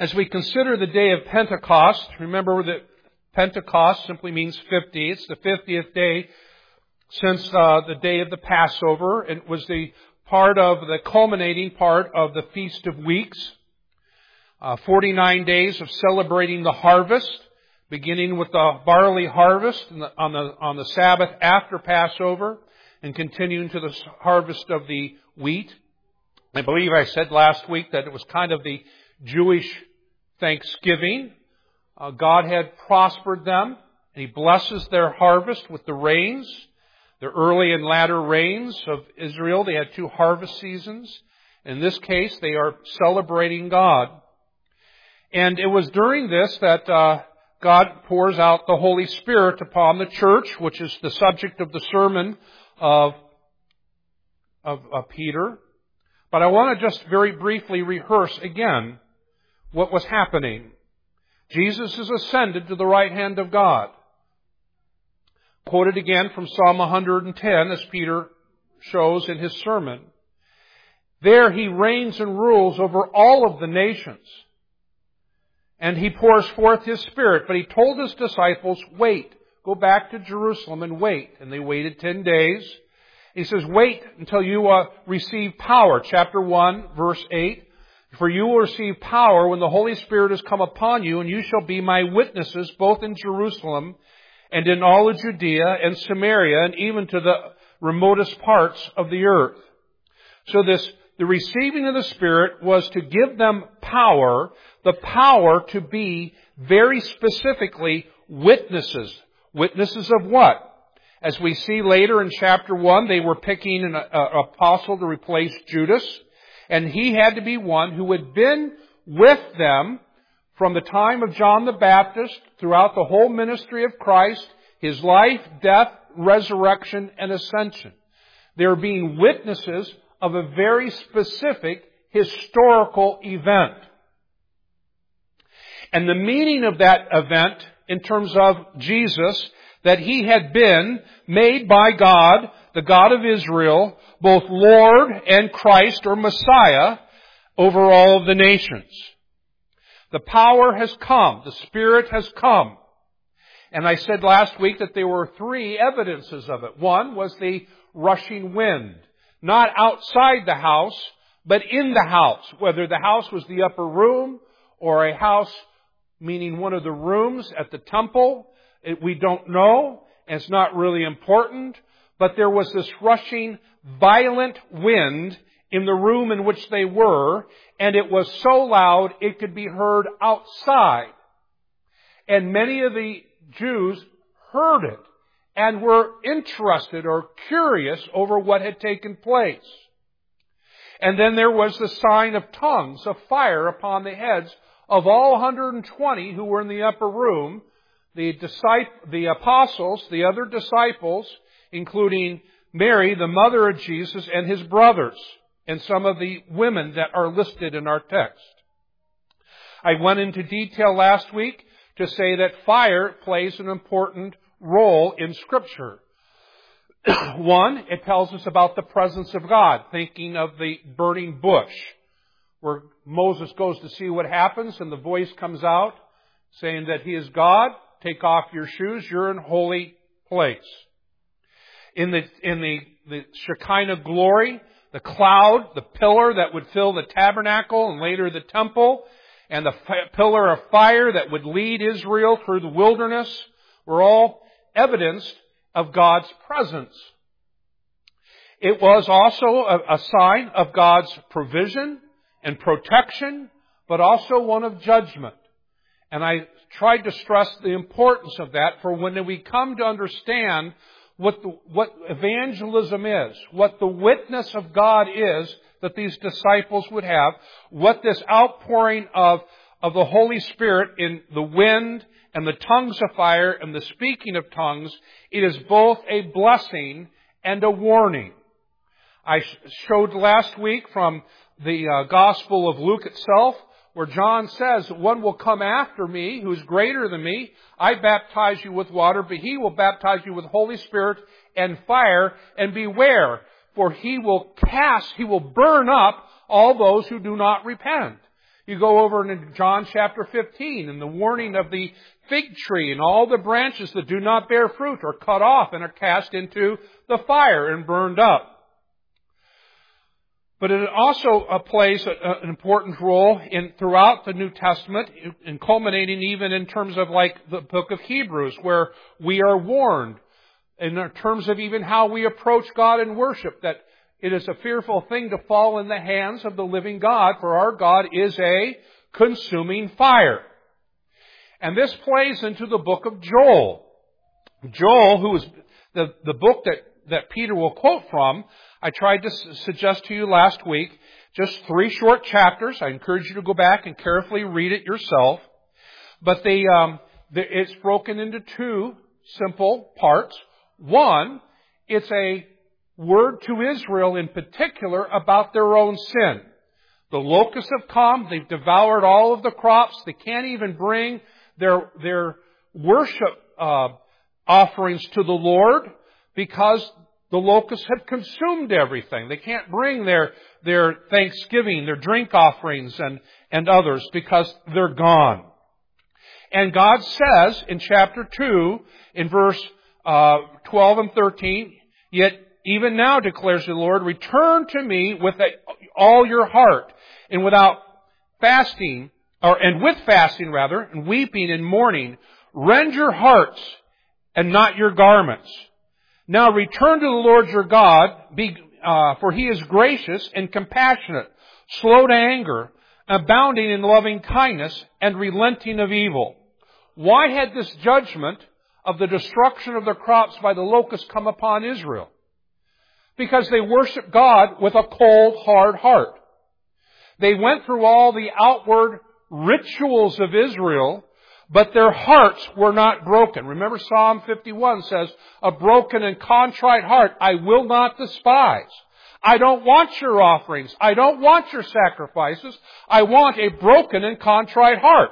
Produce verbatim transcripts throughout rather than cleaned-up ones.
As we consider the day of Pentecost, remember that Pentecost simply means fifty. It's the fiftieth day since uh, the day of the Passover. It was the part of the culminating part of the Feast of Weeks. Uh, forty-nine days of celebrating the harvest, beginning with the barley harvest on the on the Sabbath after Passover, and continuing to the harvest of the wheat. I believe I said last week that it was kind of the Jewish Thanksgiving. Uh, God had prospered them, and He blesses their harvest with the rains, the early and latter rains of Israel. They had two harvest seasons. In this case, they are celebrating God. And it was during this that uh, God pours out the Holy Spirit upon the church, which is the subject of the sermon of, of, of Peter. But I want to just very briefly rehearse again what was happening. Jesus is ascended to the right hand of God. Quoted again from Psalm one hundred ten, as Peter shows in his sermon. There He reigns and rules over all of the nations. And He pours forth His Spirit. But He told His disciples, wait, go back to Jerusalem and wait. And they waited ten days. He says, wait until you uh, receive power. Chapter one, verse eight. For you will receive power when the Holy Spirit has come upon you, and you shall be my witnesses both in Jerusalem and in all of Judea and Samaria and even to the remotest parts of the earth. So this, the receiving of the Spirit was to give them power, the power to be very specifically witnesses. Witnesses of what? As we see later in chapter one, they were picking an uh, apostle to replace Judas. And he had to be one who had been with them from the time of John the Baptist throughout the whole ministry of Christ, His life, death, resurrection, and ascension. They're being witnesses of a very specific historical event. And the meaning of that event in terms of Jesus, that He had been made by God, the God of Israel, both Lord and Christ or Messiah over all of the nations. The power has come. The Spirit has come. And I said last week that there were three evidences of it. One was the rushing wind. Not outside the house, but in the house. Whether the house was the upper room or a house, meaning one of the rooms at the temple, it, we don't know. And it's not really important. But there was this rushing, violent wind in the room in which they were, and it was so loud it could be heard outside. And many of the Jews heard it and were interested or curious over what had taken place. And then there was the sign of tongues of fire upon the heads of all one hundred twenty who were in the upper room, the disciples, the apostles, the other disciples, including Mary, the mother of Jesus, and His brothers, and some of the women that are listed in our text. I went into detail last week to say that fire plays an important role in Scripture. One, it tells us about the presence of God, thinking of the burning bush, where Moses goes to see what happens, and the voice comes out saying that He is God. Take off your shoes, you're in holy place. In the, in the, the Shekinah glory, the cloud, the pillar that would fill the tabernacle and later the temple, and the f- pillar of fire that would lead Israel through the wilderness were all evidence of God's presence. It was also a, a sign of God's provision and protection, but also one of judgment. And I tried to stress the importance of that for when we come to understand what the, what evangelism is, what the witness of God is that these disciples would have, what this outpouring of, of the Holy Spirit in the wind and the tongues of fire and the speaking of tongues, it is both a blessing and a warning. I showed last week from the uh, Gospel of Luke itself, where John says, one will come after me who's greater than me. I baptize you with water, but He will baptize you with Holy Spirit and fire. And beware, for He will cast, He will burn up all those who do not repent. You go over into John chapter fifteen and the warning of the fig tree, and all the branches that do not bear fruit are cut off and are cast into the fire and burned up. But it also uh, plays a, a, an important role in throughout the New Testament, and culminating even in terms of like the book of Hebrews, where we are warned in terms of even how we approach God in worship, that it is a fearful thing to fall in the hands of the living God, for our God is a consuming fire. And this plays into the book of Joel. Joel, who is the, the book that, that Peter will quote from, I tried to suggest to you last week, just three short chapters. I encourage you to go back and carefully read it yourself. But they, um, the, it's broken into two simple parts. One, it's a word to Israel in particular about their own sin. The locusts have come. They've devoured all of the crops. They can't even bring their, their worship uh, offerings to the Lord because the locusts have consumed everything. They can't bring their, their thanksgiving, their drink offerings and, and others because they're gone. And God says in chapter two, in verse uh, twelve and thirteen, yet even now declares the Lord, return to me with a, all your heart, and without fasting, or and with fasting rather, and weeping and mourning, rend your hearts and not your garments. Now return to the Lord your God, be, uh, for He is gracious and compassionate, slow to anger, abounding in loving kindness, and relenting of evil. Why had this judgment of the destruction of the crops by the locusts come upon Israel? Because they worshiped God with a cold, hard heart. They went through all the outward rituals of Israel, but their hearts were not broken. Remember Psalm fifty-one says, a broken and contrite heart I will not despise. I don't want your offerings. I don't want your sacrifices. I want a broken and contrite heart.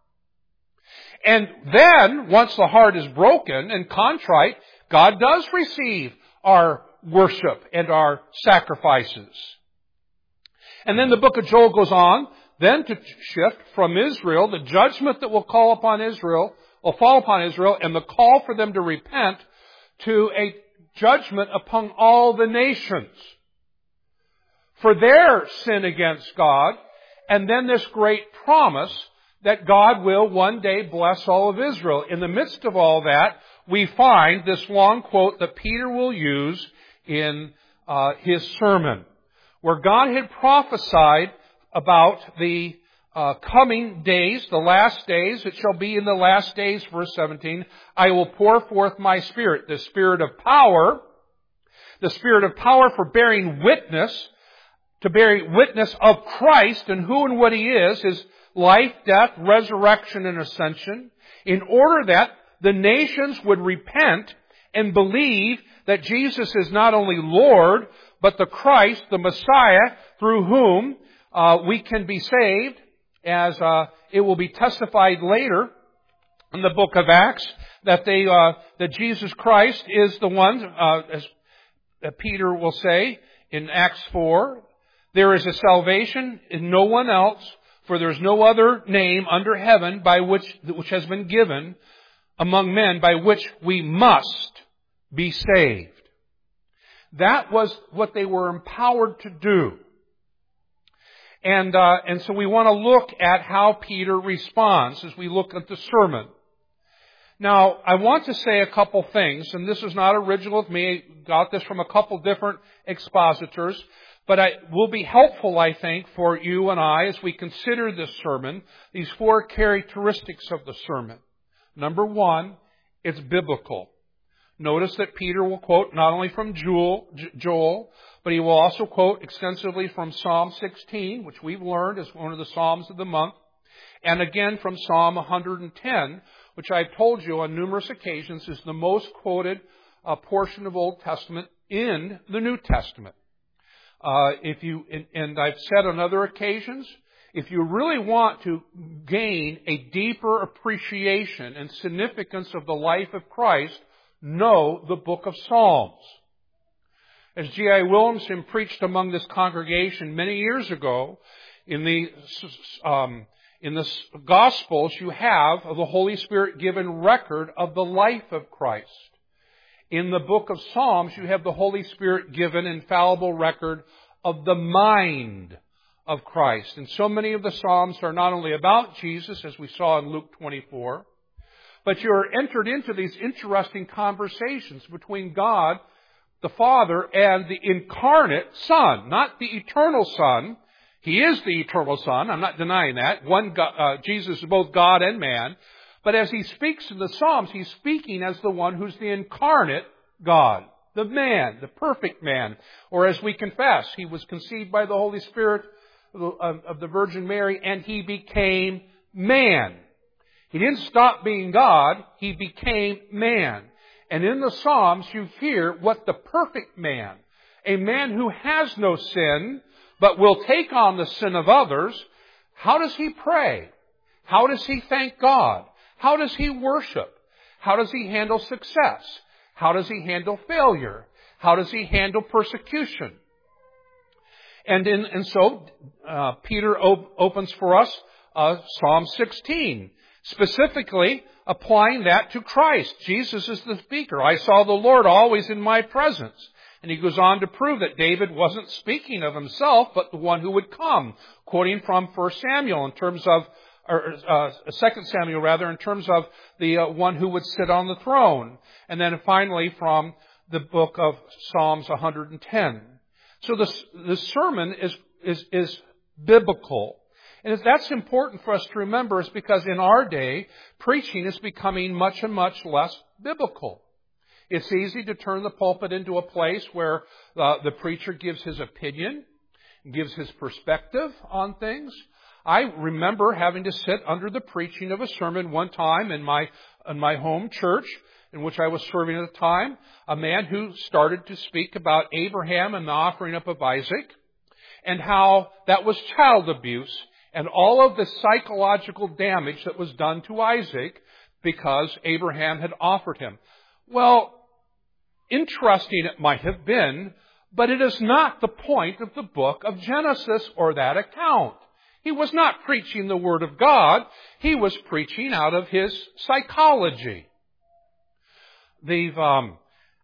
And then, once the heart is broken and contrite, God does receive our worship and our sacrifices. And then the book of Joel goes on then to shift from Israel, the judgment that will call upon Israel, will fall upon Israel, and the call for them to repent, to a judgment upon all the nations for their sin against God, and then this great promise that God will one day bless all of Israel. In the midst of all that, we find this long quote that Peter will use in uh, his sermon, where God had prophesied about the uh, coming days, the last days. It shall be in the last days, verse seventeen, I will pour forth my Spirit, the Spirit of power, the Spirit of power for bearing witness, to bear witness of Christ and who and what He is, His life, death, resurrection, and ascension, in order that the nations would repent and believe that Jesus is not only Lord, but the Christ, the Messiah, through whom uh, we can be saved, as uh, it will be testified later in the book of Acts, that they uh, that Jesus Christ is the one, uh, as Peter will say in Acts four, there is a salvation in no one else, for there is no other name under heaven by which which has been given among men by which we must be saved. That was what they were empowered to do. And uh, and so we want to look at how Peter responds as we look at the sermon. Now, I want to say a couple things, and this is not original with me. I got this from a couple different expositors. But it will be helpful, I think, for you and I as we consider this sermon, these four characteristics of the sermon. Number one, it's biblical. Notice that Peter will quote not only from Joel, Joel, but he will also quote extensively from Psalm sixteen, which we've learned is one of the Psalms of the month, and again from Psalm one hundred ten, which I've told you on numerous occasions is the most quoted uh, portion of Old Testament in the New Testament. Uh, if you, and, and I've said on other occasions, if you really want to gain a deeper appreciation and significance of the life of Christ, know the book of Psalms. As G I Williamson preached among this congregation many years ago, In the um, in the Gospels, you have the Holy Spirit given record of the life of Christ. In the book of Psalms, you have the Holy Spirit given infallible record of the mind of Christ. And so many of the Psalms are not only about Jesus, as we saw in Luke twenty-four, but you're entered into these interesting conversations between God, the Father, and the incarnate Son, not the eternal Son. He is the eternal Son. I'm not denying that. One, uh, Jesus is both God and man. But as he speaks in the Psalms, he's speaking as the one who's the incarnate God, the man, the perfect man. Or as we confess, he was conceived by the Holy Spirit of the Virgin Mary, and he became man. He didn't stop being God, he became man. And in the Psalms, you hear what the perfect man, a man who has no sin, but will take on the sin of others, how does he pray? How does he thank God? How does he worship? How does he handle success? How does he handle failure? How does he handle persecution? And in, and so uh, Peter op- opens for us uh, Psalm sixteen, specifically applying that to Christ. Jesus is the speaker. I saw the Lord always in my presence. And he goes on to prove that David wasn't speaking of himself, but the one who would come, quoting from First Samuel in terms of, or uh, Second Samuel rather, in terms of the uh, one who would sit on the throne. And then finally from the book of Psalms one hundred ten. So this, this sermon is, is, is biblical. And that's important for us to remember, is because in our day, preaching is becoming much and much less biblical. It's easy to turn the pulpit into a place where uh, the preacher gives his opinion, gives his perspective on things. I remember having to sit under the preaching of a sermon one time in my in my home church, in which I was serving at the time, a man who started to speak about Abraham and the offering up of Isaac, and how that was child abuse, and all of the psychological damage that was done to Isaac because Abraham had offered him. Well, interesting it might have been, but it is not the point of the book of Genesis or that account. He was not preaching the Word of God. He was preaching out of his psychology. They've, um,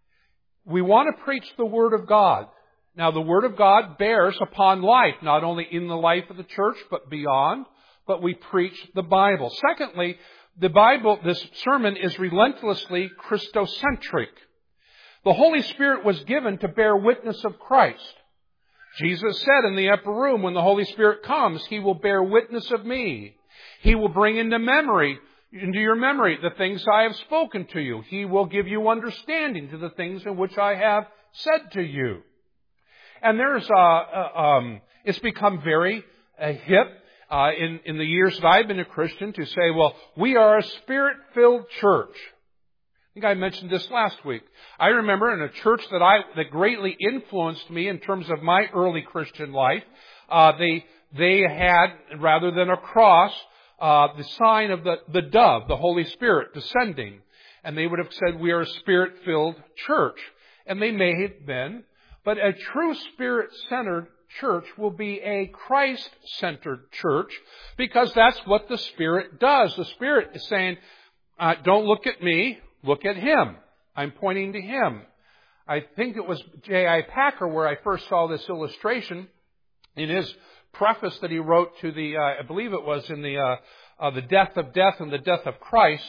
we want to preach the Word of God. Now, the Word of God bears upon life, not only in the life of the church, but beyond. But we preach the Bible. Secondly, the Bible, this sermon is relentlessly Christocentric. The Holy Spirit was given to bear witness of Christ. Jesus said in the upper room, when the Holy Spirit comes, He will bear witness of me. He will bring into memory, into your memory, the things I have spoken to you. He will give you understanding to the things in which I have said to you. And there's, uh, uh um, it's become very uh, hip uh, in, in the years that I've been a Christian to say, well, we are a Spirit-filled church. I think I mentioned this last week. I remember in a church that I that greatly influenced me in terms of my early Christian life, uh, they they had, rather than a cross, uh, the sign of the, the dove, the Holy Spirit descending. And they would have said, we are a Spirit-filled church. And they may have been. But a true Spirit-centered church will be a Christ-centered church, because that's what the Spirit does. The Spirit is saying, uh, don't look at me, look at Him. I'm pointing to Him. I think it was J I Packer where I first saw this illustration in his preface that he wrote to the, uh, I believe it was in the, uh, uh, the Death of Death and the Death of Christ.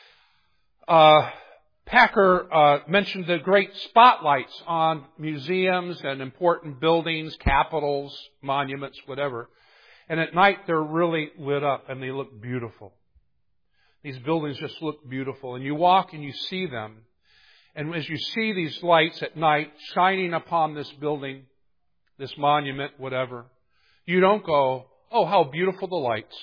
Uh, Packer uh, mentioned the great spotlights on museums and important buildings, capitals, monuments, whatever. And at night they're really lit up and they look beautiful. These buildings just look beautiful. And you walk and you see them. And as you see these lights at night shining upon this building, this monument, whatever, you don't go, oh, how beautiful the lights.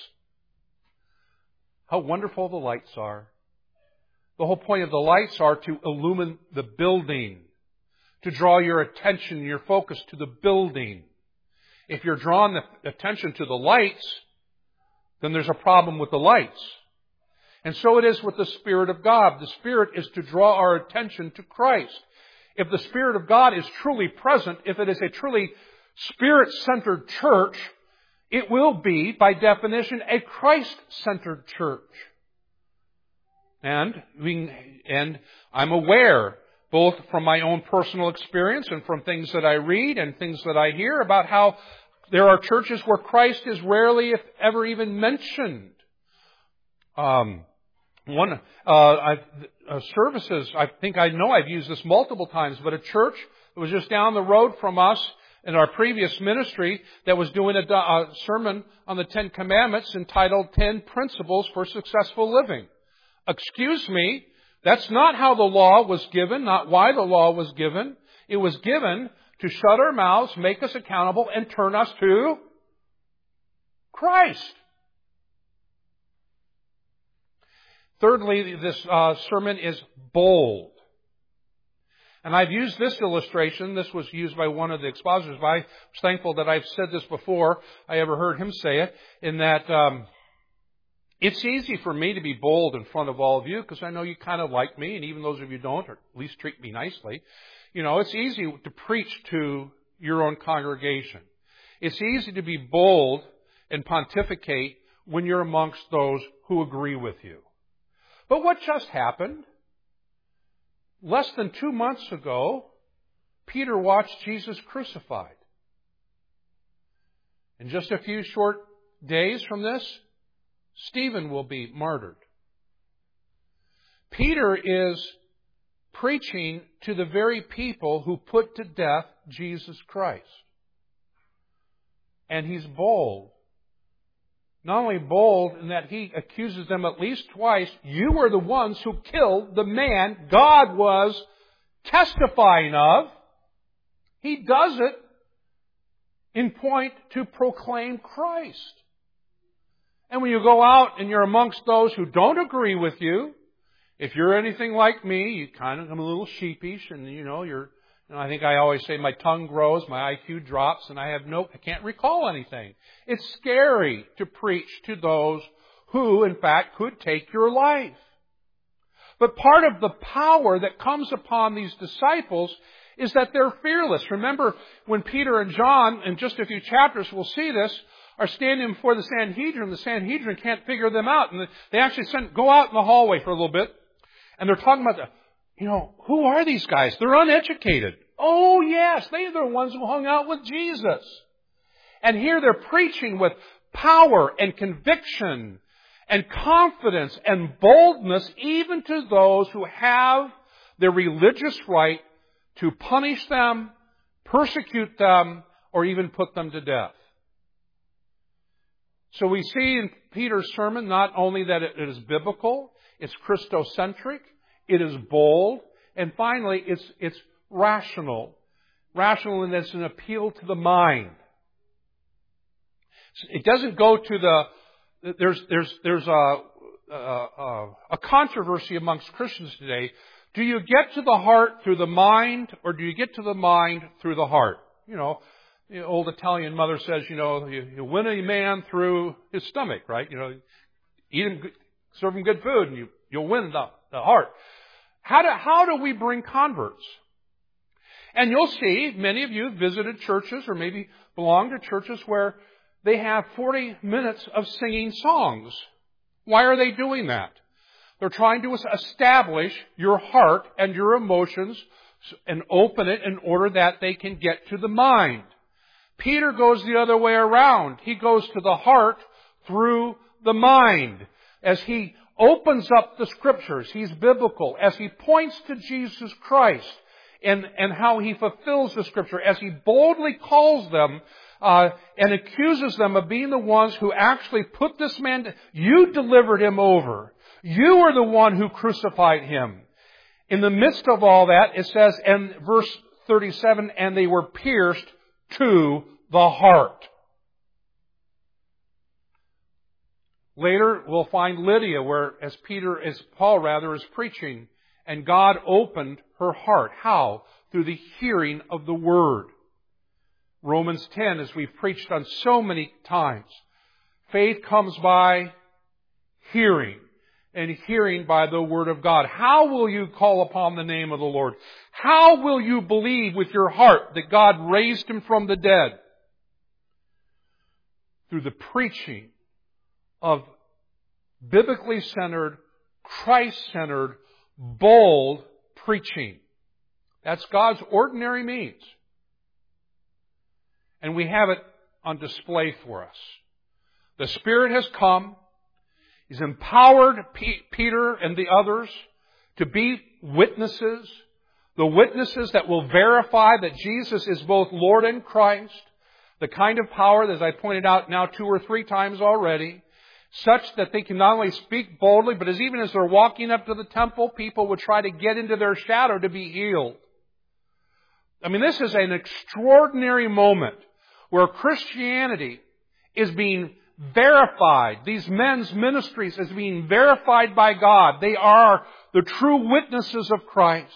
How wonderful the lights are. The whole point of the lights are to illumine the building, to draw your attention, your focus to the building. If you're drawing the attention to the lights, then there's a problem with the lights. And so it is with the Spirit of God. The Spirit is to draw our attention to Christ. If the Spirit of God is truly present, if it is a truly Spirit-centered church, It will be, by definition, a Christ-centered church. And we, and I'm aware, both from my own personal experience and from things that I read and things that I hear, about how there are churches where Christ is rarely, if ever, even mentioned. Um, one uh, I've, uh, services, I think I know I've used this multiple times, but a church that was just down the road from us in our previous ministry that was doing a, a sermon on the Ten Commandments entitled Ten Principles for Successful Living. Excuse me, that's not how the law was given, not why the law was given. It was given to shut our mouths, make us accountable, and turn us to Christ. Thirdly, this uh, sermon is bold. And I've used this illustration. This was used by one of the expositors. But I was thankful that I've said this before I ever heard him say it, in that um, it's easy for me to be bold in front of all of you because I know you kind of like me, and even those of you who don't, or at least treat me nicely. You know, it's easy to preach to your own congregation. It's easy to be bold and pontificate when you're amongst those who agree with you. But what just happened? Less than two months ago, Peter watched Jesus crucified. In just a few short days from this, Stephen will be martyred. Peter is preaching to the very people who put to death Jesus Christ. And he's bold. Not only bold in that he accuses them at least twice, you were the ones who killed the man God was testifying of. He does it in point to proclaim Christ. And when you go out and you're amongst those who don't agree with you, if you're anything like me, you kind of I'm a little sheepish, and you know you're. You know, I think I always say my tongue grows, my I Q drops, and I have no, I can't recall anything. It's scary to preach to those who, in fact, could take your life. But part of the power that comes upon these disciples is that they're fearless. Remember when Peter and John, in just a few chapters, we'll see this, are standing before the Sanhedrin. The Sanhedrin can't figure them out, and they actually send, go out in the hallway for a little bit, and they're talking about the. You know, who are these guys? They're uneducated. Oh, yes, they're the ones who hung out with Jesus. And here they're preaching with power and conviction and confidence and boldness, even to those who have the religious right to punish them, persecute them, or even put them to death. So we see in Peter's sermon not only that it is biblical, it's Christocentric, it is bold, and finally, it's it's rational. Rational in that it's an appeal to the mind. It doesn't go to the... There's there's there's a, a, a controversy amongst Christians today. Do you get to the heart through the mind, or do you get to the mind through the heart? You know, the old Italian mother says, you know, you, you win a man through his stomach, right? You know, eat him, serve him good food, and you, you'll win the, the heart. How do, how do we bring converts? And you'll see, many of you have visited churches or maybe belong to churches where they have forty minutes of singing songs. Why are they doing that? They're trying to establish your heart and your emotions and open it in order that they can get to the mind. Peter goes the other way around. He goes to the heart through the mind. As he opens up the Scriptures, he's biblical. As he points to Jesus Christ and, and how he fulfills the Scripture, as he boldly calls them uh, and accuses them of being the ones who actually put this man to, you delivered him over. You were the one who crucified him. In the midst of all that, it says in verse thirty-seven, and they were pierced to the heart. Later, we'll find Lydia, where as Peter, as Paul rather, is preaching, and God opened her heart. How? Through the hearing of the Word. Romans ten, as we've preached on so many times. Faith comes by hearing, and hearing by the Word of God. How will you call upon the name of the Lord? How will you believe with your heart that God raised Him from the dead? through the preaching of biblically centered, Christ-centered, bold preaching. That's God's ordinary means. And we have it on display for us. The Spirit has come. He's empowered P- Peter and the others to be witnesses. The witnesses that will verify that Jesus is both Lord and Christ. The kind of power that, as I pointed out now two or three times already, such that they can not only speak boldly, but as even as they're walking up to the temple, people would try to get into their shadow to be healed. I mean, this is an extraordinary moment where Christianity is being verified. These men's ministries is being verified by God. They are the true witnesses of Christ.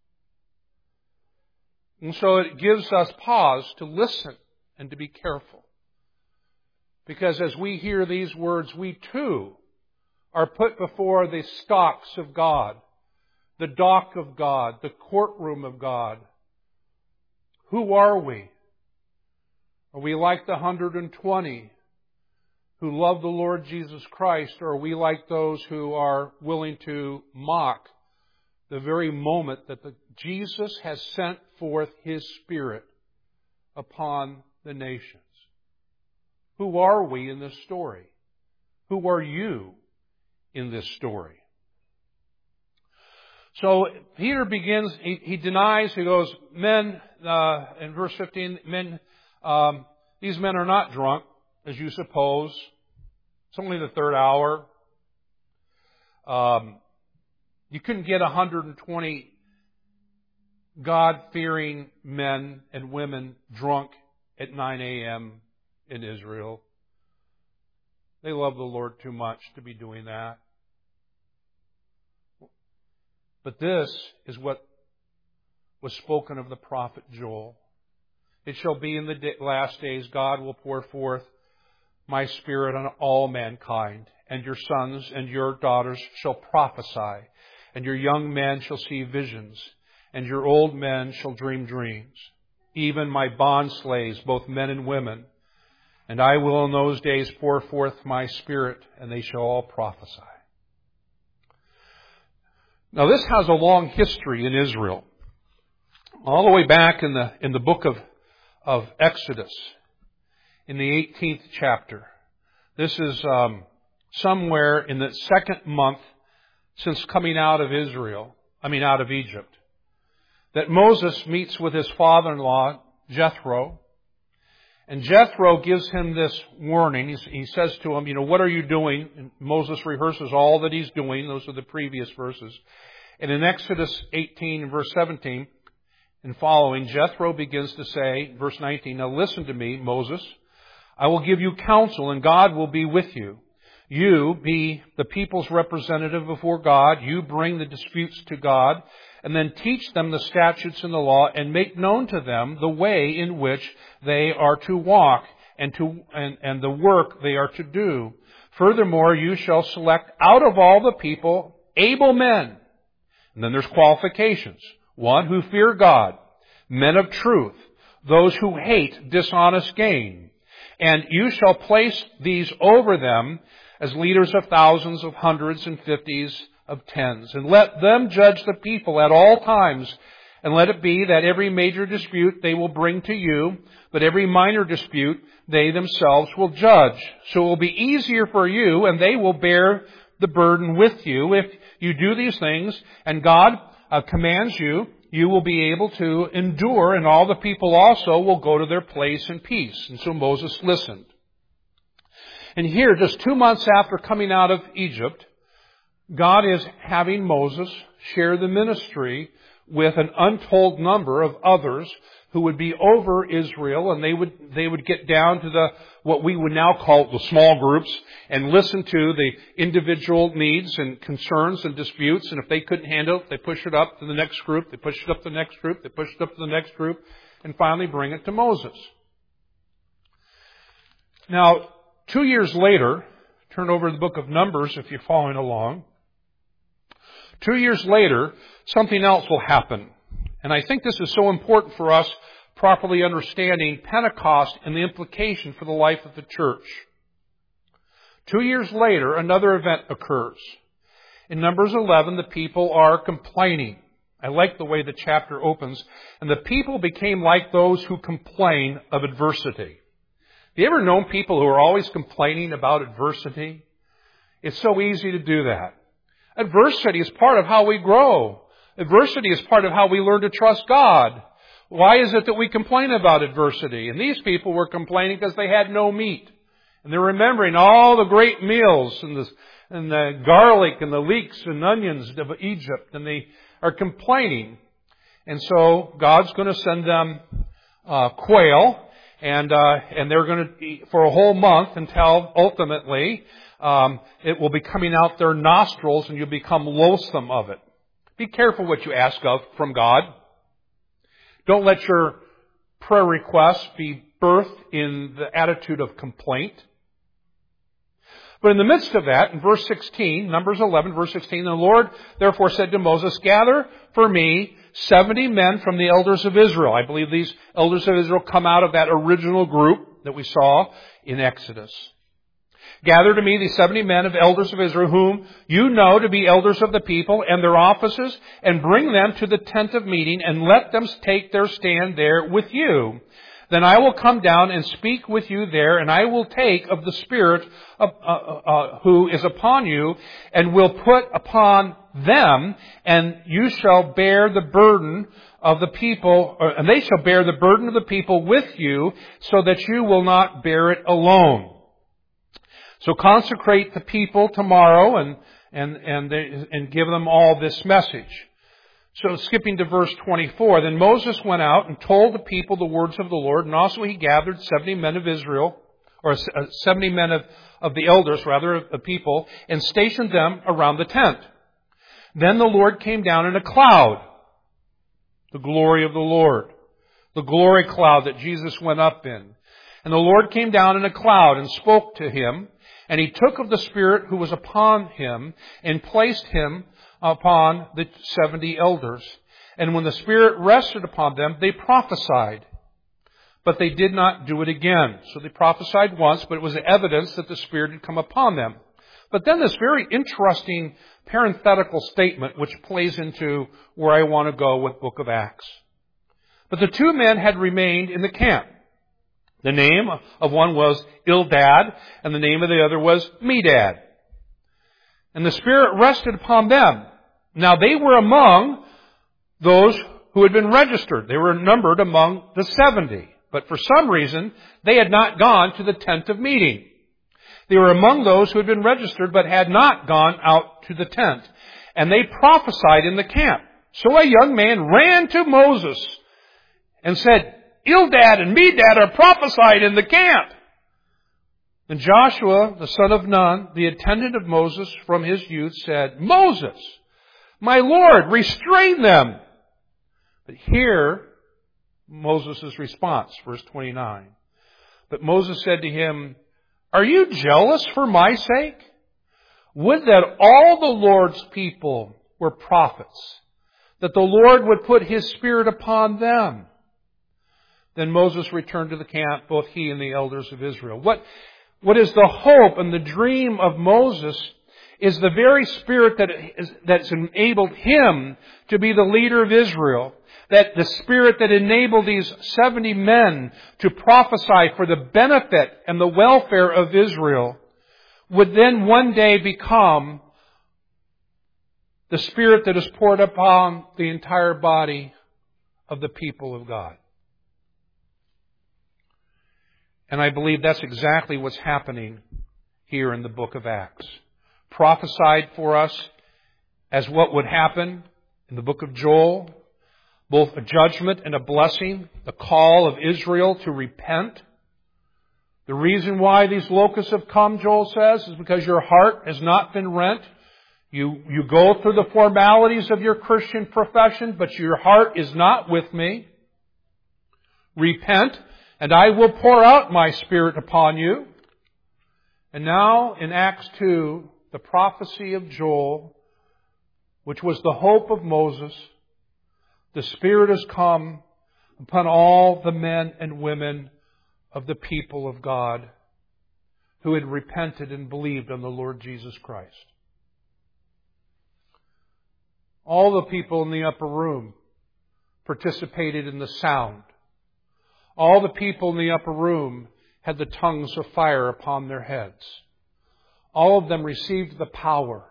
And so it gives us pause to listen and to be careful. Because as we hear these words, we too are put before the stocks of God, the dock of God, the courtroom of God. Who are we? Are we like the one hundred twenty who love the Lord Jesus Christ, or are we like those who are willing to mock the very moment that the, Jesus has sent forth His Spirit upon the nations? Who are we in this story? Who are you in this story? So Peter begins, he, he denies, he goes, men, uh, in verse fifteen, men, um, these men are not drunk, as you suppose. It's only the third hour. Um, you couldn't get one hundred twenty God-fearing men and women drunk at nine a.m. in Israel. They love the Lord too much to be doing that. But this is what was spoken of the prophet Joel. It shall be in the last days, God will pour forth my Spirit on all mankind, and your sons and your daughters shall prophesy, and your young men shall see visions, and your old men shall dream dreams. Even my bondslaves, both men and women, and I will in those days pour forth my Spirit, and they shall all prophesy. Now this has a long history in Israel. All the way back in the in the book of, of Exodus, in the eighteenth chapter. This is um, somewhere in the second month since coming out of Israel, I mean out of Egypt, that Moses meets with his father-in-law, Jethro. And Jethro gives him this warning. He, he says to him, you know, what are you doing? And Moses rehearses all that he's doing. Those are the previous verses. And in Exodus eighteen, verse seventeen and following, Jethro begins to say, verse nineteen, now listen to me, Moses. I will give you counsel, and God will be with you. You be the people's representative before God. You bring the disputes to God, and then teach them the statutes and the law, and make known to them the way in which they are to walk, and to and, and the work they are to do. Furthermore, you shall select out of all the people able men. And then there's qualifications. One, who fear God, men of truth, those who hate dishonest gain. And you shall place these over them as leaders of thousands, of hundreds, and fifties, of tens. And let them judge the people at all times. And let it be that every major dispute they will bring to you, but every minor dispute they themselves will judge. So it will be easier for you, and they will bear the burden with you. If you do these things, and God uh, commands you, you will be able to endure, and all the people also will go to their place in peace. And so Moses listened. And here, just two months after coming out of Egypt, God is having Moses share the ministry with an untold number of others who would be over Israel, and they would they would get down to the what we would now call the small groups and listen to the individual needs and concerns and disputes. And if they couldn't handle it, they push it up to the next group, they push it up to the next group, they push it up to the next group, and finally bring it to Moses. Now, two years later, turn over to the book of Numbers if you're following along. Two years later, something else will happen. And I think this is so important for us properly understanding Pentecost and the implication for the life of the church. Two years later, another event occurs. In Numbers eleven, the people are complaining. I like the way the chapter opens. And the people became like those who complain of adversity. Have you ever known people who are always complaining about adversity? It's so easy to do that. Adversity is part of how we grow. Adversity is part of how we learn to trust God. Why is it that we complain about adversity? And these people were complaining because they had no meat. And they're remembering all the great meals and the, and the garlic and the leeks and onions of Egypt. And they are complaining. And so God's going to send them uh, quail. And uh, and they're going to eat for a whole month until ultimately um, it will be coming out their nostrils and you'll become loathsome of it. Be careful what you ask of from God. Don't let your prayer requests be birthed in the attitude of complaint. But in the midst of that, in verse sixteen, Numbers eleven, verse sixteen, the Lord therefore said to Moses, gather for me seventy men from the elders of Israel. I believe these elders of Israel come out of that original group that we saw in Exodus. Gather to me these seventy men of elders of Israel, whom you know to be elders of the people and their offices, and bring them to the tent of meeting, and let them take their stand there with you. Then I will come down and speak with you there, and I will take of the Spirit of, uh, uh, who is upon you, and will put upon them, and you shall bear the burden of the people, or, and they shall bear the burden of the people with you, so that you will not bear it alone. So consecrate the people tomorrow and and and they, and give them all this message. So skipping to verse twenty-four, then Moses went out and told the people the words of the Lord, and also he gathered seventy men of Israel, or seventy men of, of the elders, rather, of the people, and stationed them around the tent. Then the Lord came down in a cloud, the glory of the Lord, the glory cloud that Jesus went up in. And the Lord came down in a cloud and spoke to him, and he took of the Spirit who was upon him and placed him upon the seventy elders. And when the Spirit rested upon them, they prophesied. But they did not do it again. So they prophesied once, but it was evidence that the Spirit had come upon them. But then this very interesting parenthetical statement, which plays into where I want to go with Book of Acts. But the two men had remained in the camp. The name of one was Eldad, and the name of the other was Medad. And the Spirit rested upon them. Now they were among those who had been registered. They were numbered among the seventy. But for some reason, they had not gone to the tent of meeting. They were among those who had been registered, but had not gone out to the tent. And they prophesied in the camp. So a young man ran to Moses and said, Eldad and Medad are prophesied in the camp. And Joshua, the son of Nun, the attendant of Moses from his youth, said, Moses, my Lord, restrain them. But here, Moses' response, verse twenty-nine. But Moses said to him, are you jealous for my sake? Would that all the Lord's people were prophets, that the Lord would put His Spirit upon them. Then Moses returned to the camp, both he and the elders of Israel. What, what is the hope and the dream of Moses is the very Spirit that is, that's enabled him to be the leader of Israel. That the Spirit that enabled these seventy men to prophesy for the benefit and the welfare of Israel would then one day become the Spirit that is poured upon the entire body of the people of God. And I believe that's exactly what's happening here in the book of Acts. Prophesied for us as what would happen in the book of Joel, both a judgment and a blessing, the call of Israel to repent. The reason why these locusts have come, Joel says, is because your heart has not been rent. You, you go through the formalities of your Christian profession, but your heart is not with me. Repent, and I will pour out my Spirit upon you. And now in Acts two, the prophecy of Joel, which was the hope of Moses, the Spirit has come, upon all the men and women of the people of God who had repented and believed on the Lord Jesus Christ. All the people in the upper room participated in the sound. All the people in the upper room had the tongues of fire upon their heads. All of them received the power.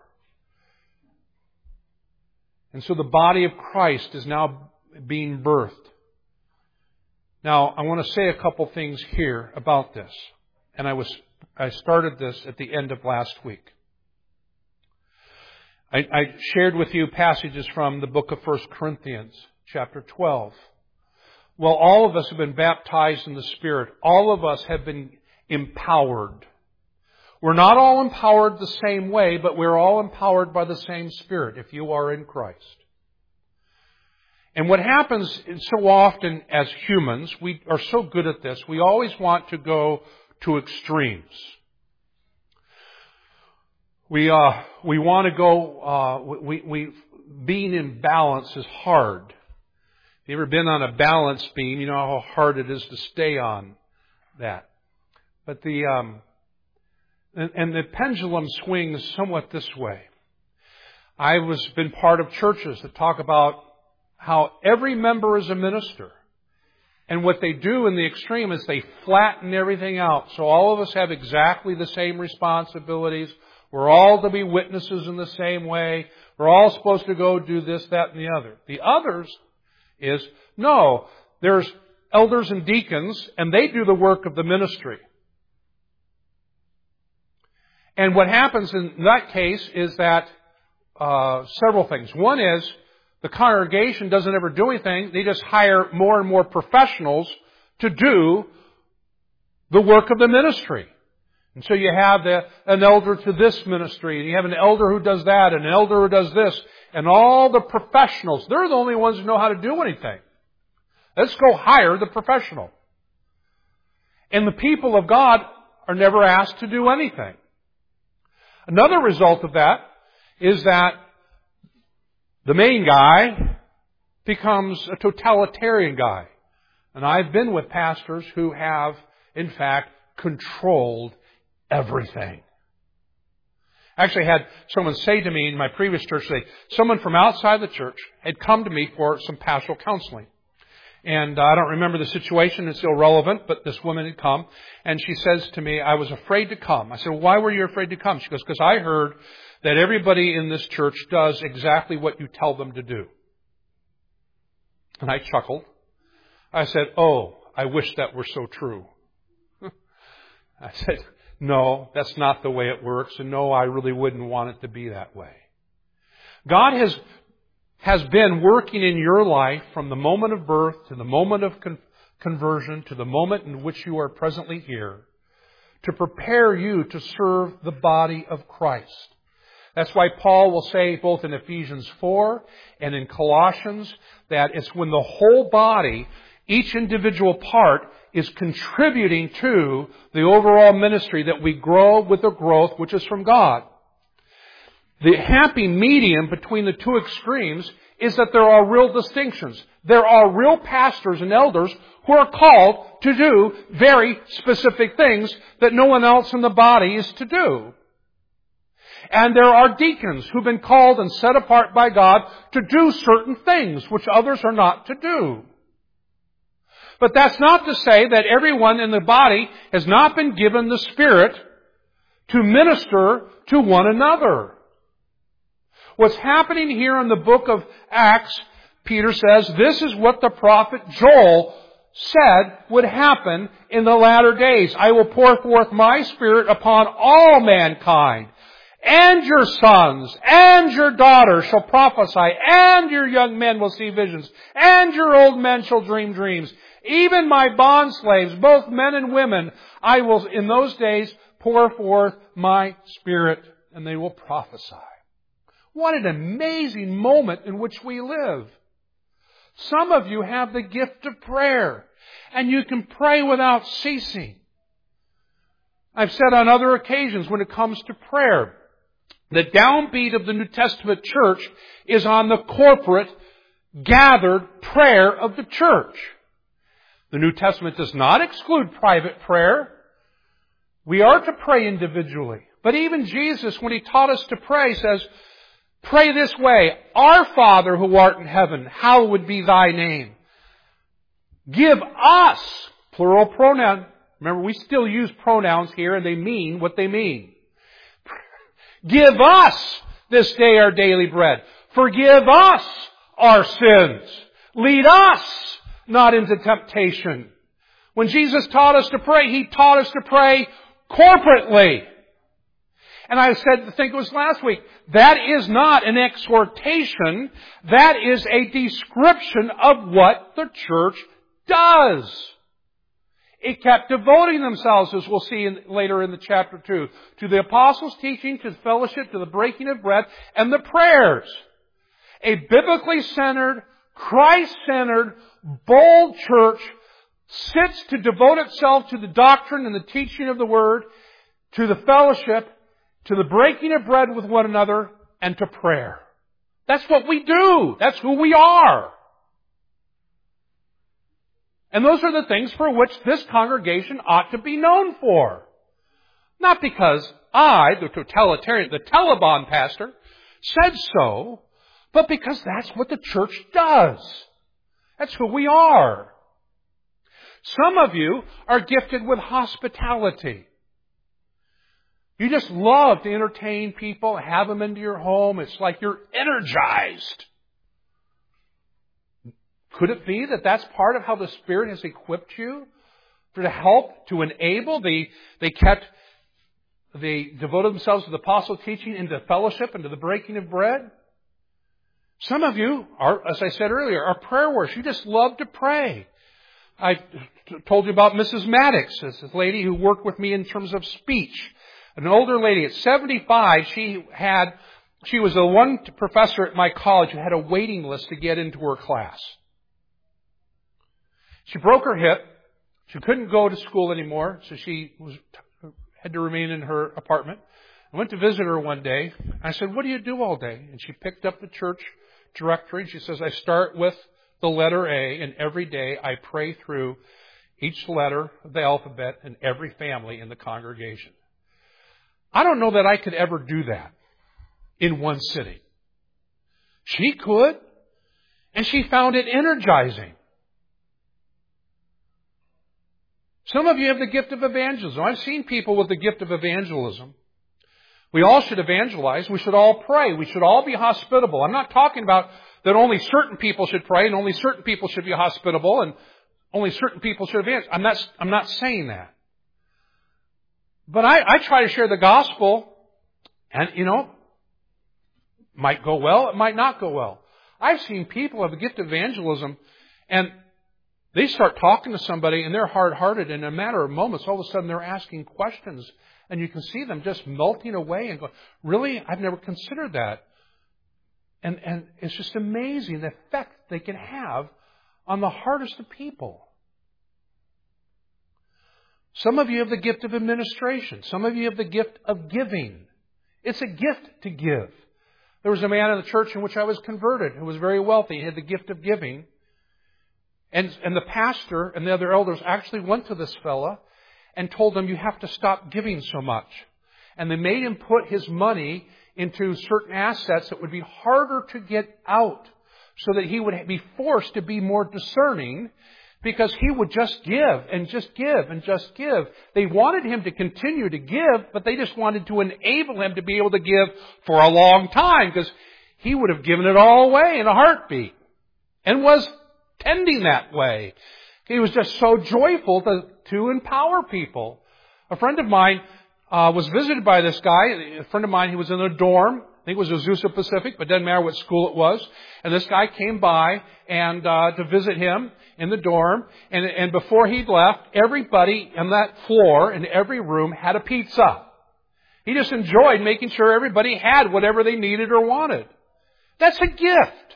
And so the body of Christ is now being birthed. Now, I want to say a couple things here about this. And I was I started this at the end of last week. I, I shared with you passages from the book of First Corinthians, chapter twelve. Well, all of us have been baptized in the Spirit. All of us have been empowered. We're not all empowered the same way, but we're all empowered by the same Spirit if you are in Christ. And what happens so often as humans, we are so good at this, we always want to go to extremes. We uh, we want to go, uh, we, we, being in balance is hard. If you've ever been on a balance beam, you know how hard it is to stay on that. But the, um, and, and the pendulum swings somewhat this way. I was been part of churches that talk about how every member is a minister. And what they do in the extreme is they flatten everything out. So all of us have exactly the same responsibilities. We're all to be witnesses in the same way. We're all supposed to go do this, that, and the other. The others is, no, there's elders and deacons, and they do the work of the ministry. And what happens in that case is that uh, several things. One is, the congregation doesn't ever do anything. They just hire more and more professionals to do the work of the ministry. And so you have the, an elder to this ministry, and you have an elder who does that, and an elder who does this, and all the professionals, they're the only ones who know how to do anything. Let's go hire the professional. And the people of God are never asked to do anything. Another result of that is that the main guy becomes a totalitarian guy. And I've been with pastors who have, in fact, controlled everything. I actually had someone say to me in my previous church, say, someone from outside the church had come to me for some pastoral counseling. And I don't remember the situation, it's irrelevant, but this woman had come, and she says to me, I was afraid to come. I said, well, why were you afraid to come? She goes, because I heard that everybody in this church does exactly what you tell them to do. And I chuckled. I said, oh, I wish that were so true. I said, no, that's not the way it works, and no, I really wouldn't want it to be that way. God has has been working in your life from the moment of birth to the moment of con- conversion to the moment in which you are presently here to prepare you to serve the body of Christ. That's why Paul will say both in Ephesians four and in Colossians that it's when the whole body, each individual part, is contributing to the overall ministry that we grow with the growth which is from God. The happy medium between the two extremes is that there are real distinctions. There are real pastors and elders who are called to do very specific things that no one else in the body is to do. And there are deacons who've been called and set apart by God to do certain things which others are not to do. But that's not to say that everyone in the body has not been given the Spirit to minister to one another. What's happening here in the book of Acts, Peter says, this is what the prophet Joel said would happen in the latter days. I will pour forth my Spirit upon all mankind. And your sons and your daughters shall prophesy, and your young men will see visions, and your old men shall dream dreams. Even my bondslaves, both men and women, I will in those days pour forth my Spirit, and they will prophesy. What an amazing moment in which we live. Some of you have the gift of prayer, and you can pray without ceasing. I've said on other occasions when it comes to prayer, the downbeat of the New Testament church is on the corporate, gathered prayer of the church. The New Testament does not exclude private prayer. We are to pray individually. But even Jesus, when He taught us to pray, says, pray this way, Our Father who art in heaven, hallowed be Thy name. Give us, plural pronoun. Remember, we still use pronouns here and they mean what they mean. Give us this day our daily bread. Forgive us our sins. Lead us not into temptation. When Jesus taught us to pray, He taught us to pray corporately. And I said, I think it was last week, that is not an exhortation. That is a description of what the church does. It kept devoting themselves, as we'll see in, later in the chapter two, to the apostles' teaching, to the fellowship, to the breaking of bread, and the prayers. A biblically centered, Christ-centered, bold church sits to devote itself to the doctrine and the teaching of the Word, to the fellowship, to the breaking of bread with one another, and to prayer. That's what we do. That's who we are. And those are the things for which this congregation ought to be known for. Not because I, the totalitarian, the Taliban pastor, said so, but because that's what the church does. That's who we are. Some of you are gifted with hospitality. You just love to entertain people, have them into your home. It's like you're energized. Could it be that that's part of how the Spirit has equipped you to help, to enable? They, they kept, they devoted themselves to the apostle teaching, into fellowship, into the breaking of bread. Some of you are, as I said earlier, are prayer warriors. You just love to pray. I t- told you about Missus Maddox, this lady who worked with me in terms of speech. An older lady at seventy-five, she had, she was the one professor at my college who had a waiting list to get into her class. She broke her hip. She couldn't go to school anymore, so she was, had to remain in her apartment. I went to visit her one day. I said, what do you do all day? And she picked up the church directory. She says, I start with the letter A, and every day I pray through each letter of the alphabet and every family in the congregation. I don't know that I could ever do that in one sitting. She could, and she found it energizing. Some of you have the gift of evangelism. I've seen people with the gift of evangelism. We all should evangelize. We should all pray. We should all be hospitable. I'm not talking about that only certain people should pray and only certain people should be hospitable and only certain people should evangelize. I'm not, I'm not saying that. But I, I try to share the gospel, and, you know, might go well, it might not go well. I've seen people have the gift of evangelism, and they start talking to somebody, and they're hard-hearted, and in a matter of moments, all of a sudden they're asking questions, and you can see them just melting away and going, really? I've never considered that. And, and it's just amazing the effect they can have on the hardest of people. Some of you have the gift of administration. Some of you have the gift of giving. It's a gift to give. There was a man in the church in which I was converted who was very wealthy. He had the gift of giving. And, and the pastor and the other elders actually went to this fella and told him, you have to stop giving so much. And they made him put his money into certain assets that would be harder to get out, so that he would be forced to be more discerning, because he would just give and just give and just give. They wanted him to continue to give, but they just wanted to enable him to be able to give for a long time, because he would have given it all away in a heartbeat and was tending that way. He was just so joyful to, to empower people. A friend of mine uh, was visited by this guy. A friend of mine, he was in a dorm. I think it was Azusa Pacific, but it doesn't matter what school it was. And this guy came by and uh, to visit him in the dorm. And, and before he left, everybody on that floor in every room had a pizza. He just enjoyed making sure everybody had whatever they needed or wanted. That's a gift.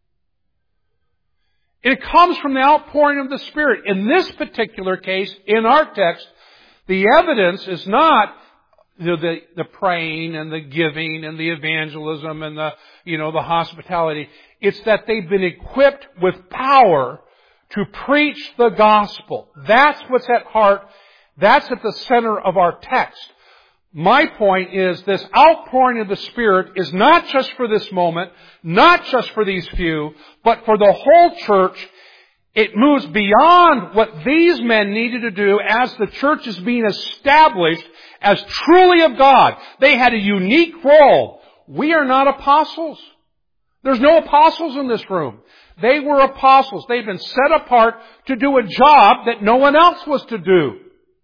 It comes from the outpouring of the Spirit. In this particular case, in our text, the evidence is not the, the, the praying and the giving and the evangelism and the, you know, the hospitality. It's that they've been equipped with power to preach the gospel. That's what's at heart. That's at the center of our text. My point is this outpouring of the Spirit is not just for this moment, not just for these few, but for the whole church. It moves beyond what these men needed to do as the church is being established as truly of God. They had a unique role. We are not apostles. There's no apostles in this room. They were apostles. They've been set apart to do a job that no one else was to do.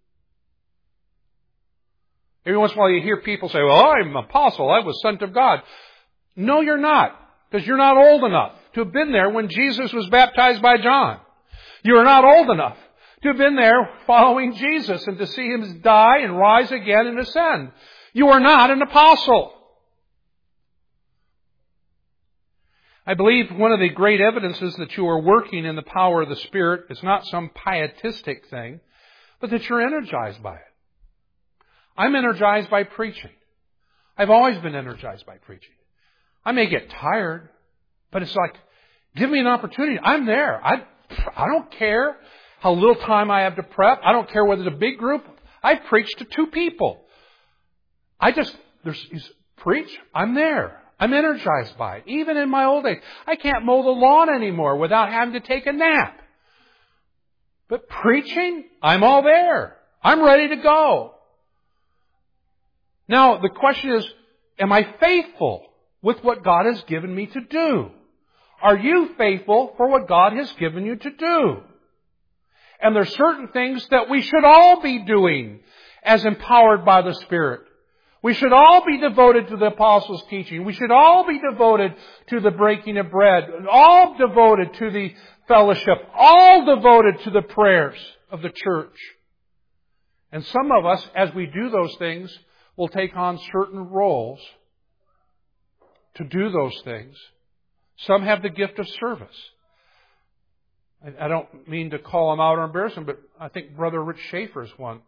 Every once in a while you hear people say, well, I'm an apostle. I was sent of God. No, you're not. Because you're not old enough to have been there when Jesus was baptized by John. You are not old enough to have been there following Jesus and to see Him die and rise again and ascend. You are not an apostle. I believe one of the great evidences that you are working in the power of the Spirit is not some pietistic thing, but that you're energized by it. I'm energized by preaching. I've always been energized by preaching. I may get tired, but it's like, give me an opportunity. I'm there. I, I don't care how little time I have to prep. I don't care whether it's a big group. I've preached to two people. I just, there's, preach. I'm there. I'm energized by it. Even in my old age, I can't mow the lawn anymore without having to take a nap. But preaching, I'm all there. I'm ready to go. Now, the question is, am I faithful with what God has given me to do? Are you faithful for what God has given you to do? And there's certain things that we should all be doing as empowered by the Spirit. We should all be devoted to the apostles' teaching. We should all be devoted to the breaking of bread. All devoted to the fellowship. All devoted to the prayers of the church. And some of us, as we do those things, will take on certain roles to do those things. Some have the gift of service. I, I don't mean to call them out or embarrass them, but I think Brother Rich Schaefer is one.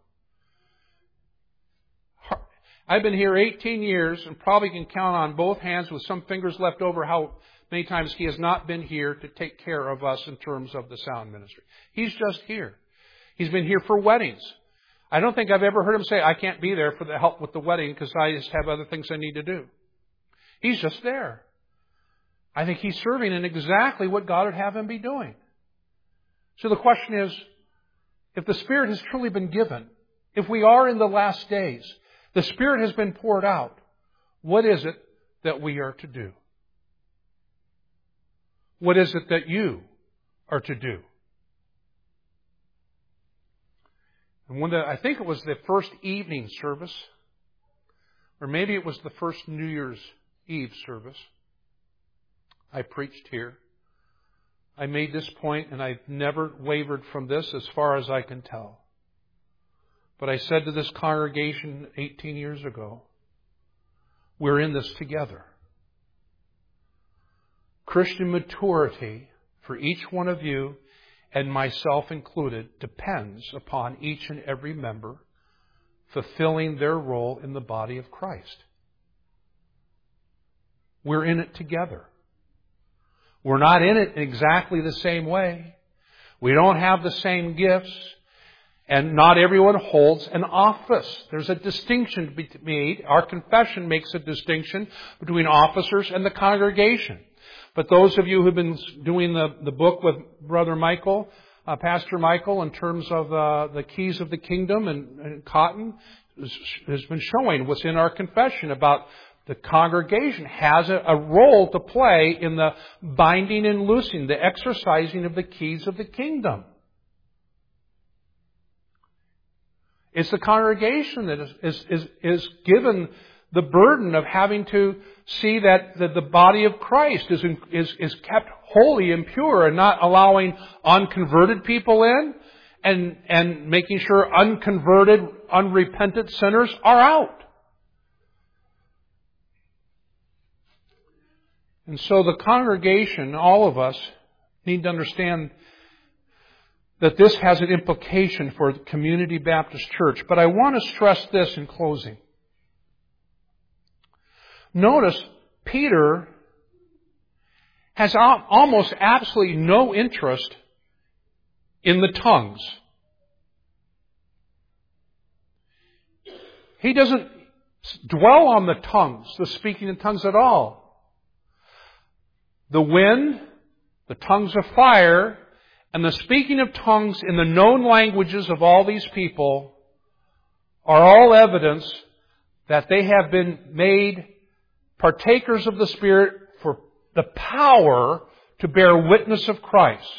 I've been here eighteen years and probably can count on both hands with some fingers left over how many times he has not been here to take care of us in terms of the sound ministry. He's just here. He's been here for weddings. I don't think I've ever heard him say, I can't be there for the help with the wedding because I just have other things I need to do. He's just there. I think he's serving in exactly what God would have him be doing. So the question is, if the Spirit has truly been given, if we are in the last days, the Spirit has been poured out, what is it that we are to do? What is it that you are to do? And when the, I think it was the first evening service, or maybe it was the first New Year's Eve service, I preached here. I made this point, and I've never wavered from this as far as I can tell. But I said to this congregation eighteen years ago, we're in this together. Christian maturity for each one of you, and myself included, depends upon each and every member fulfilling their role in the body of Christ. We're in it together. We're not in it exactly the same way. We don't have the same gifts. And not everyone holds an office. There's a distinction to be made. Our confession makes a distinction between officers and the congregation. But those of you who've been doing the, the book with Brother Michael, uh, Pastor Michael, in terms of uh, the keys of the kingdom and, and Cotton, has been showing what's in our confession about the congregation has a, a role to play in the binding and loosing, the exercising of the keys of the kingdom. It's the congregation that is, is, is, is given the burden of having to see that the, the body of Christ is, is, is kept holy and pure and not allowing unconverted people in and, and making sure unconverted, unrepentant sinners are out. And so the congregation, all of us, need to understand that this has an implication for Community Baptist Church. But I want to stress this in closing. Notice, Peter has almost absolutely no interest in the tongues. He doesn't dwell on the tongues, the speaking in tongues at all. The wind, the tongues of fire, and the speaking of tongues in the known languages of all these people are all evidence that they have been made partakers of the Spirit for the power to bear witness of Christ.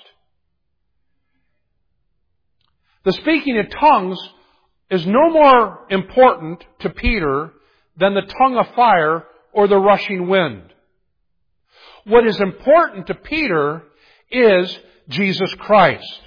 The speaking in tongues is no more important to Peter than the tongue of fire or the rushing wind. What is important to Peter is Jesus Christ.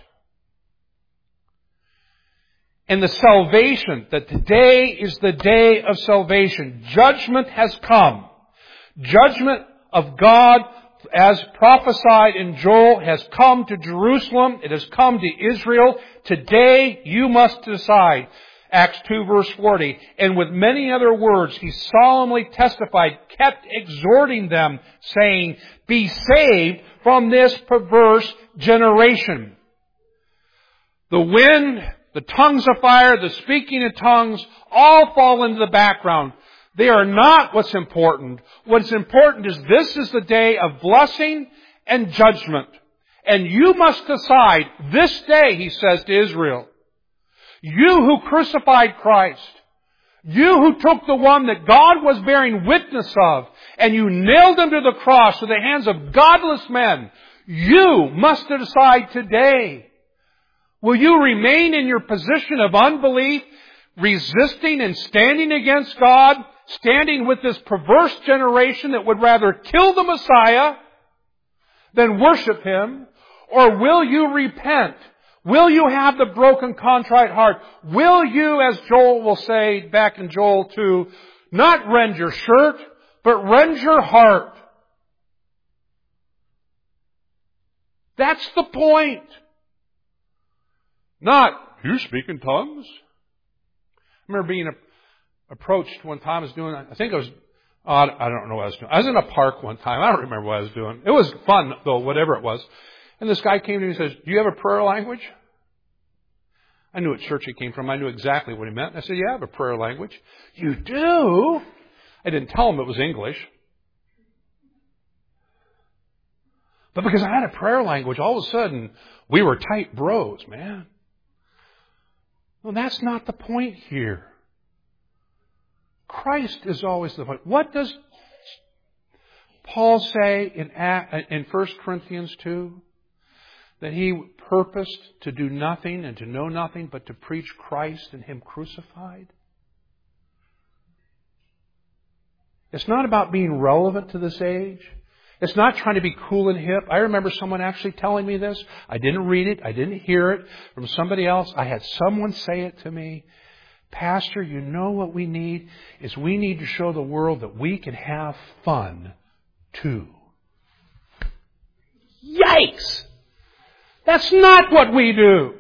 And the salvation, that today is the day of salvation. Judgment has come. Judgment of God, as prophesied in Joel, has come to Jerusalem. It has come to Israel. Today you must decide. Acts two verse forty. And with many other words, he solemnly testified, kept exhorting them, saying, be saved from this perverse generation. The wind, the tongues of fire, the speaking in tongues, all fall into the background. They are not what's important. What's important is this is the day of blessing and judgment. And you must decide this day, he says to Israel, you who crucified Christ, you who took the one that God was bearing witness of, and you nailed him to the cross with the hands of godless men, you must decide today. Will you remain in your position of unbelief, resisting and standing against God, standing with this perverse generation that would rather kill the Messiah than worship Him? Or will you repent? Will you have the broken, contrite heart? Will you, as Joel will say back in Joel two, not rend your shirt, but rend your heart? That's the point. Not, you speak in tongues? I remember being approached one time. I was doing, I think I was, oh, I don't know what I was doing. I was in a park one time. I don't remember what I was doing. It was fun, though, whatever it was. And this guy came to me and says, do you have a prayer language? I knew what church he came from. I knew exactly what he meant. I said, yeah, I have a prayer language. You do? I didn't tell him it was English. But because I had a prayer language, all of a sudden, we were tight bros, man. Well, that's not the point here. Christ is always the point. What does Paul say in, in First Corinthians two? That he purposed to do nothing and to know nothing but to preach Christ and Him crucified? It's not about being relevant to this age. It's not trying to be cool and hip. I remember someone actually telling me this. I didn't read it. I didn't hear it from somebody else. I had someone say it to me. Pastor, you know what we need? Is we need to show the world that we can have fun too. Yikes! That's not what we do.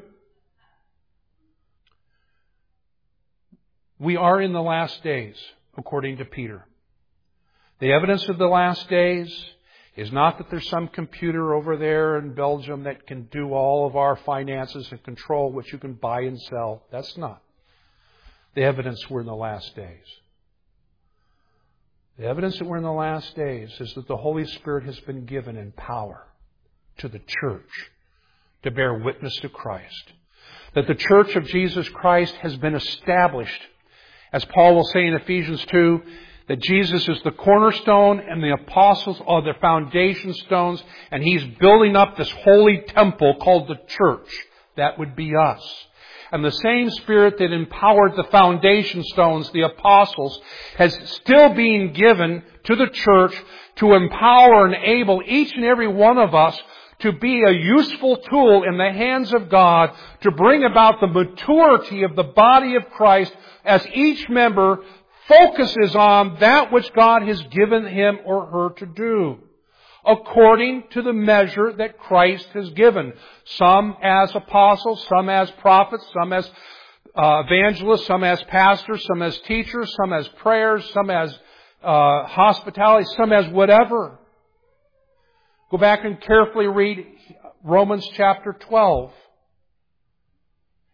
We are in the last days, according to Peter. The evidence of the last days is not that there's some computer over there in Belgium that can do all of our finances and control what you can buy and sell. That's not. The evidence we're in the last days. The evidence that we're in the last days is that the Holy Spirit has been given in power to the church to bear witness to Christ. That the church of Jesus Christ has been established. As Paul will say in Ephesians two, that Jesus is the cornerstone and the apostles are the foundation stones, and He's building up this holy temple called the church. That would be us. And the same Spirit that empowered the foundation stones, the apostles, has still been given to the church to empower and enable each and every one of us to be a useful tool in the hands of God to bring about the maturity of the body of Christ as each member focuses on that which God has given him or her to do, according to the measure that Christ has given. Some as apostles, some as prophets, some as uh, evangelists, some as pastors, some as teachers, some as prayers, some as uh, hospitality, some as whatever. Go back and carefully read Romans chapter twelve.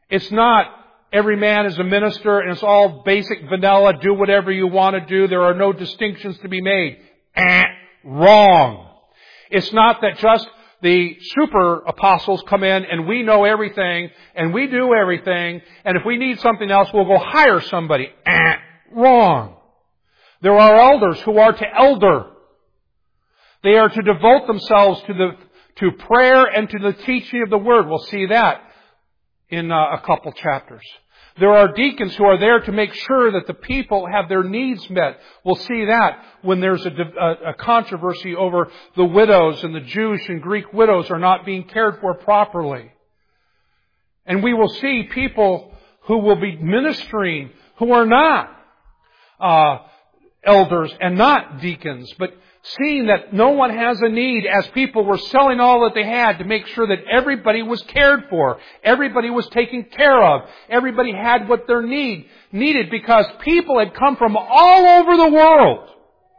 It's not every man is a minister and it's all basic vanilla, do whatever you want to do. There are no distinctions to be made. Eh, wrong. It's not that just the super apostles come in and we know everything and we do everything, and if we need something else, we'll go hire somebody. Eh, wrong. There are elders who are to elder. They are to devote themselves to the to prayer and to the teaching of the Word. We'll see that in uh, a couple chapters. There are deacons who are there to make sure that the people have their needs met. We'll see that when there's a, a, a controversy over the widows, and the Jewish and Greek widows are not being cared for properly. And we will see people who will be ministering who are not uh, elders and not deacons, but seeing that no one has a need, as people were selling all that they had to make sure that everybody was cared for, everybody was taken care of, everybody had what their need needed, because people had come from all over the world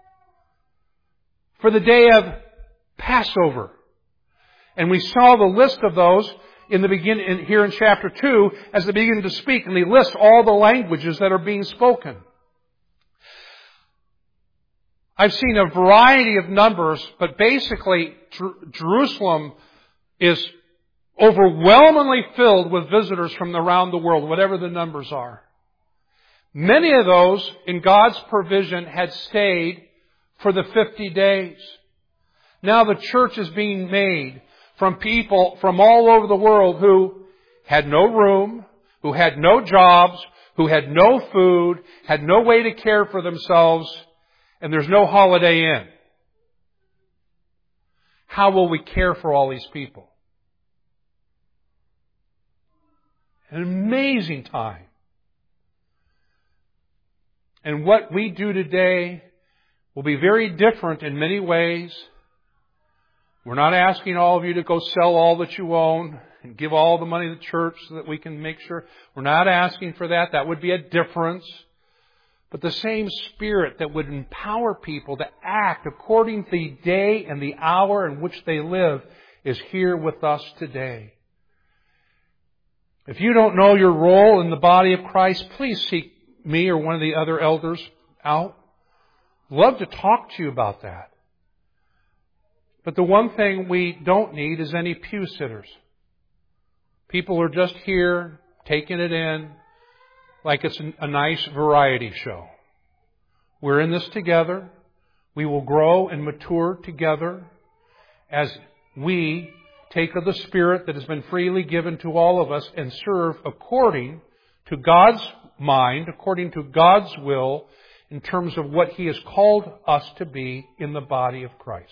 for the day of Passover. And we saw the list of those in the beginning, here in chapter two, as they begin to speak, and they list all the languages that are being spoken. I've seen a variety of numbers, but basically Jer- Jerusalem is overwhelmingly filled with visitors from around the world, whatever the numbers are. Many of those, in God's provision, had stayed for the fifty days. Now the church is being made from people from all over the world who had no room, who had no jobs, who had no food, had no way to care for themselves, and there's no Holiday Inn. How will we care for all these people? An amazing time. And what we do today will be very different in many ways. We're not asking all of you to go sell all that you own and give all the money to the church so that we can make sure. We're not asking for that. That would be a difference. But the same Spirit that would empower people to act according to the day and the hour in which they live is here with us today. If you don't know your role in the body of Christ, please seek me or one of the other elders out. Love to talk to you about that. But the one thing we don't need is any pew sitters. People are just here, taking it in, like it's a nice variety show. We're in this together. We will grow and mature together as we take of the Spirit that has been freely given to all of us and serve according to God's mind, according to God's will, in terms of what He has called us to be in the body of Christ.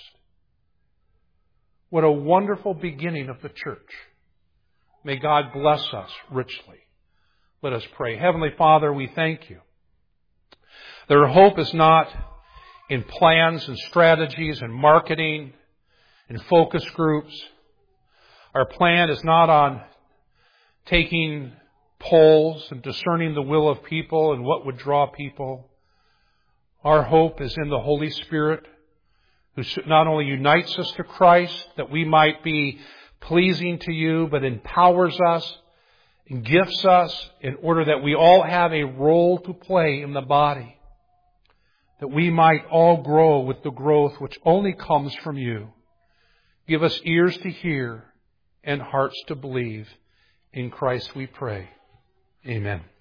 What a wonderful beginning of the church. May God bless us richly. Let us pray. Heavenly Father, we thank You that our hope is not in plans and strategies and marketing and focus groups. Our plan is not on taking polls and discerning the will of people and what would draw people. Our hope is in the Holy Spirit, who not only unites us to Christ, that we might be pleasing to You, but empowers us and gifts us in order that we all have a role to play in the body, that we might all grow with the growth which only comes from You. Give us ears to hear and hearts to believe. In Christ we pray. Amen.